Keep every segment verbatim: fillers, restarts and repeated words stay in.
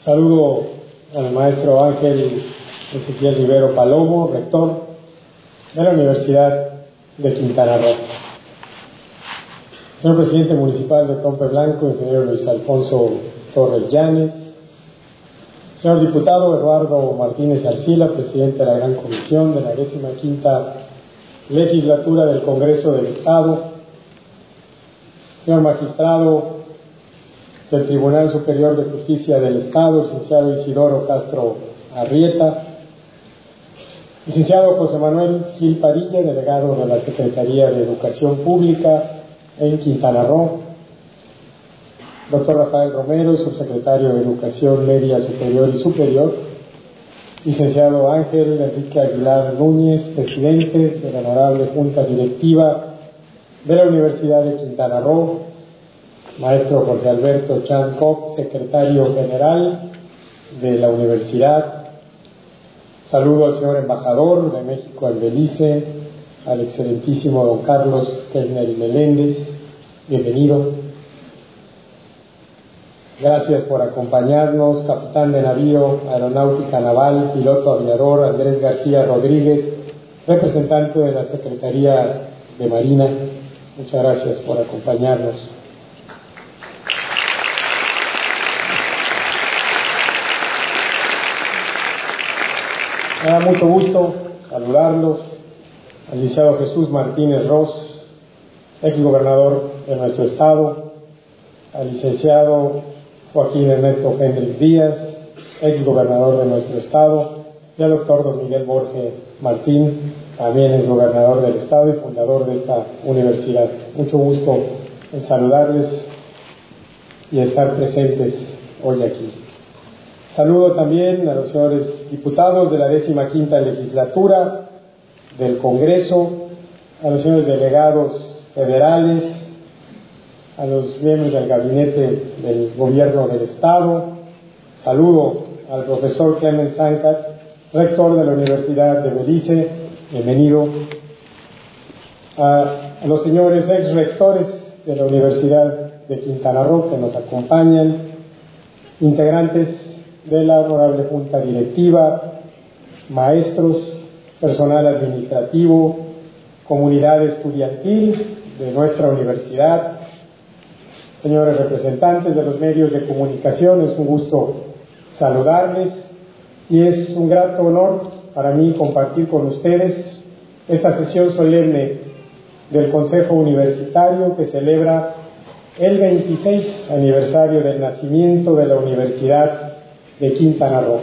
Saludo al maestro Ángel Ezequiel Rivero Palomo, rector de la Universidad de Quintana Roo. Señor presidente municipal de Compe Blanco, ingeniero Luis Alfonso Torres Llanes. Señor diputado Eduardo Martínez Arcila, presidente de la Gran Comisión de la décima quinta Legislatura del Congreso del Estado. Señor magistrado del Tribunal Superior de Justicia del Estado, licenciado Isidoro Castro Arrieta. Licenciado José Manuel Gil Padilla, delegado de la Secretaría de Educación Pública en Quintana Roo. Doctor Rafael Romero, subsecretario de Educación Media Superior y Superior. Licenciado Ángel Enrique Aguilar Núñez, presidente de la Honorable Junta Directiva de la Universidad de Quintana Roo. Maestro Jorge Alberto Chan Koch, secretario general de la universidad. Saludo al señor embajador de México en Belice, al excelentísimo don Carlos Kessner Meléndez, bienvenido. Gracias por acompañarnos, capitán de navío Aeronáutica Naval, piloto aviador Andrés García Rodríguez, representante de la Secretaría de Marina. Muchas gracias por acompañarnos. Me da mucho gusto saludarlos al licenciado Jesús Martínez Ros, ex gobernador de nuestro estado, al licenciado Joaquín Ernesto Hendrix Díaz, ex gobernador de nuestro estado, y al doctor don Miguel Borge Martín, también ex gobernador del estado y fundador de esta universidad. Mucho gusto en saludarles y estar presentes hoy aquí. Saludo también a los señores diputados de la décima quinta legislatura del Congreso, a los señores delegados federales, a los miembros del gabinete del gobierno del Estado. Saludo al profesor Clement Sankat, rector de la Universidad de Belice, bienvenido. A, a los señores ex rectores de la Universidad de Quintana Roo que nos acompañan, integrantes de la Honorable Junta Directiva, maestros, personal administrativo, comunidad estudiantil de nuestra universidad, señores representantes de los medios de comunicación, es un gusto saludarles y es un grato honor para mí compartir con ustedes esta sesión solemne del Consejo Universitario que celebra el veintiséis aniversario del nacimiento de la Universidad de Quintana Roo.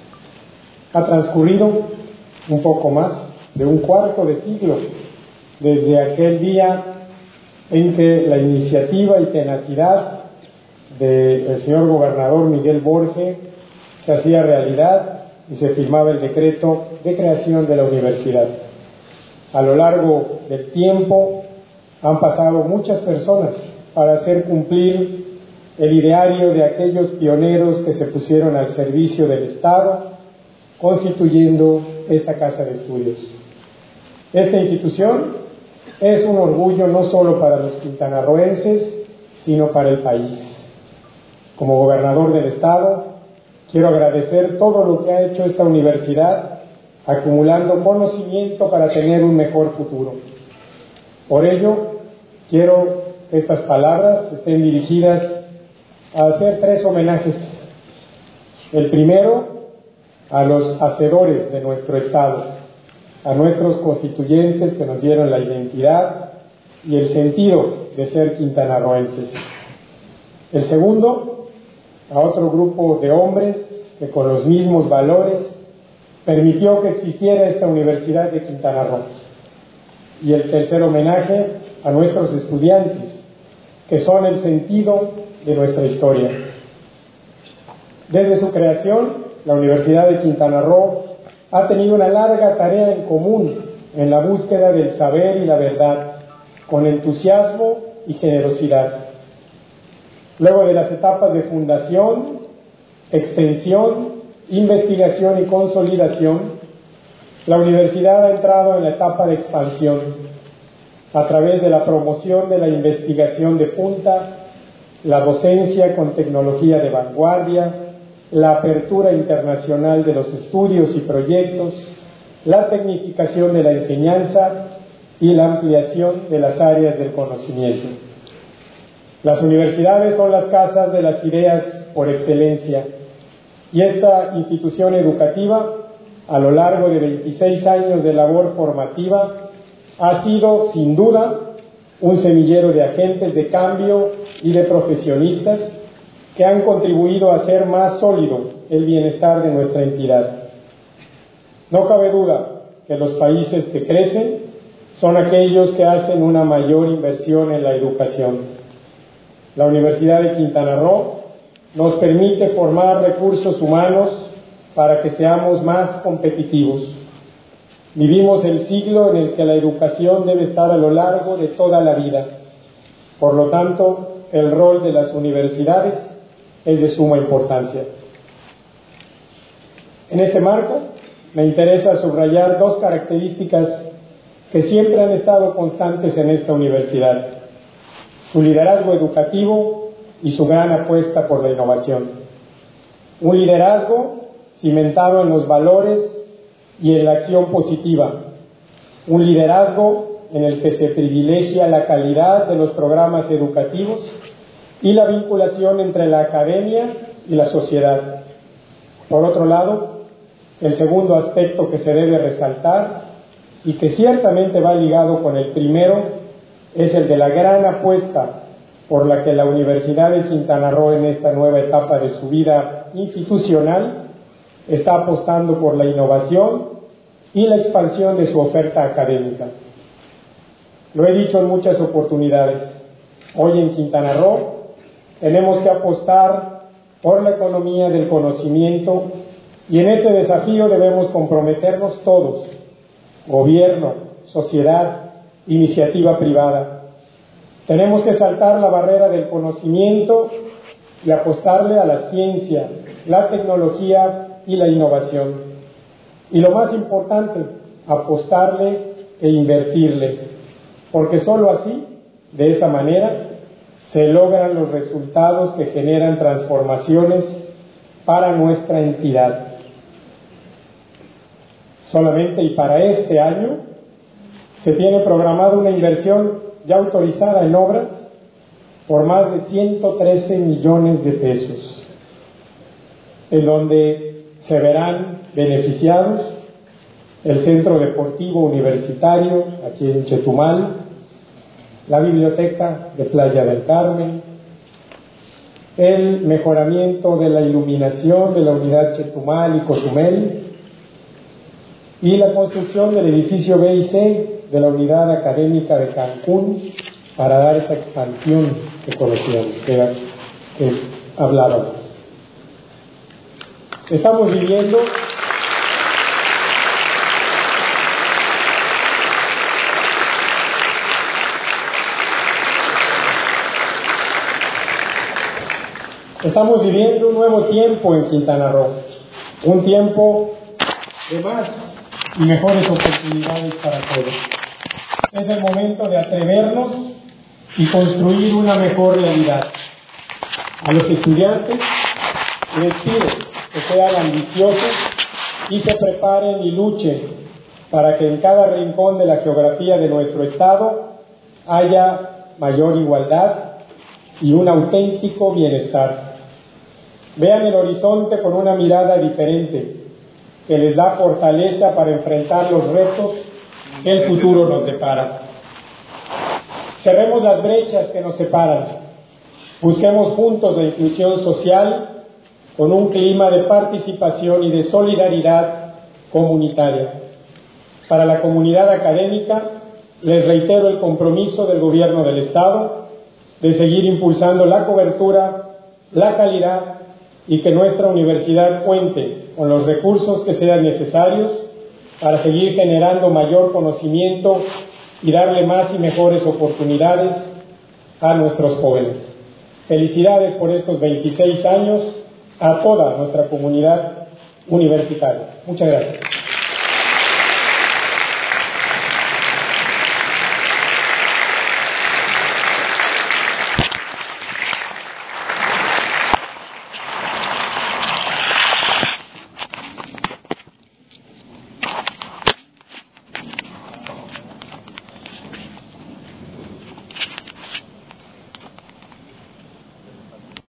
Ha transcurrido un poco más de un cuarto de siglo desde aquel día en que la iniciativa y tenacidad del señor gobernador Miguel Borge se hacía realidad y se firmaba el decreto de creación de la universidad. A lo largo del tiempo han pasado muchas personas para hacer cumplir el ideario de aquellos pioneros que se pusieron al servicio del Estado, constituyendo esta casa de estudios. Esta institución es un orgullo no solo para los quintanarroenses, sino para el país. Como gobernador del Estado, quiero agradecer todo lo que ha hecho esta universidad, acumulando conocimiento para tener un mejor futuro. Por ello, quiero que estas palabras estén dirigidas a hacer tres homenajes. El primero, a los hacedores de nuestro Estado, a nuestros constituyentes que nos dieron la identidad y el sentido de ser quintanarroenses. El segundo, a otro grupo de hombres que con los mismos valores permitió que existiera esta Universidad de Quintana Roo. Y el tercer homenaje, a nuestros estudiantes, que son el sentido de nuestra historia. Desde su creación, la Universidad de Quintana Roo ha tenido una larga tarea en común en la búsqueda del saber y la verdad, con entusiasmo y generosidad. Luego de las etapas de fundación, extensión, investigación y consolidación, la universidad ha entrado en la etapa de expansión a través de la promoción de la investigación de punta, la docencia con tecnología de vanguardia, la apertura internacional de los estudios y proyectos, la tecnificación de la enseñanza y la ampliación de las áreas del conocimiento. Las universidades son las casas de las ideas por excelencia, y esta institución educativa, a lo largo de veintiséis años de labor formativa, ha sido, sin duda, un semillero de agentes de cambio y de profesionistas que han contribuido a hacer más sólido el bienestar de nuestra entidad. No cabe duda que los países que crecen son aquellos que hacen una mayor inversión en la educación. La Universidad de Quintana Roo nos permite formar recursos humanos para que seamos más competitivos. Vivimos el siglo en el que la educación debe estar a lo largo de toda la vida. Por lo tanto, el rol de las universidades es de suma importancia. En este marco, me interesa subrayar dos características que siempre han estado constantes en esta universidad: su liderazgo educativo y su gran apuesta por la innovación. Un liderazgo cimentado en los valores y en la acción positiva. Un liderazgo en el que se privilegia la calidad de los programas educativos y la vinculación entre la academia y la sociedad. Por otro lado, el segundo aspecto que se debe resaltar y que ciertamente va ligado con el primero es el de la gran apuesta por la que la Universidad de Quintana Roo en esta nueva etapa de su vida institucional está apostando por la innovación y la expansión de su oferta académica. Lo he dicho en muchas oportunidades. Hoy en Quintana Roo tenemos que apostar por la economía del conocimiento y en este desafío debemos comprometernos todos: gobierno, sociedad, iniciativa privada. Tenemos que saltar la barrera del conocimiento y apostarle a la ciencia, la tecnología y la innovación. Y lo más importante, apostarle e invertirle, porque sólo así, de esa manera, se logran los resultados que generan transformaciones para nuestra entidad. Solamente y para este año se tiene programada una inversión ya autorizada en obras por más de ciento trece millones de pesos, en donde se verán beneficiados el Centro Deportivo Universitario aquí en Chetumal, la Biblioteca de Playa del Carmen, el mejoramiento de la iluminación de la unidad Chetumal y Cozumel y la construcción del edificio B y C de la unidad académica de Cancún para dar esa expansión que conocíamos, que, que hablábamos. Estamos viviendo Estamos viviendo un nuevo tiempo en Quintana Roo, un tiempo de más y mejores oportunidades para todos. Es el momento de atrevernos y construir una mejor realidad. A los estudiantes les pido que sean ambiciosos y se preparen y luchen para que en cada rincón de la geografía de nuestro estado haya mayor igualdad y un auténtico bienestar. Vean el horizonte con una mirada diferente, que les da fortaleza para enfrentar los retos que el futuro nos depara. Cerremos las brechas que nos separan. Busquemos juntos la inclusión social con un clima de participación y de solidaridad comunitaria. Para la comunidad académica, les reitero el compromiso del Gobierno del Estado de seguir impulsando la cobertura, la calidad y que nuestra universidad cuente con los recursos que sean necesarios para seguir generando mayor conocimiento y darle más y mejores oportunidades a nuestros jóvenes. Felicidades por estos veintiséis años a toda nuestra comunidad universitaria. Muchas gracias.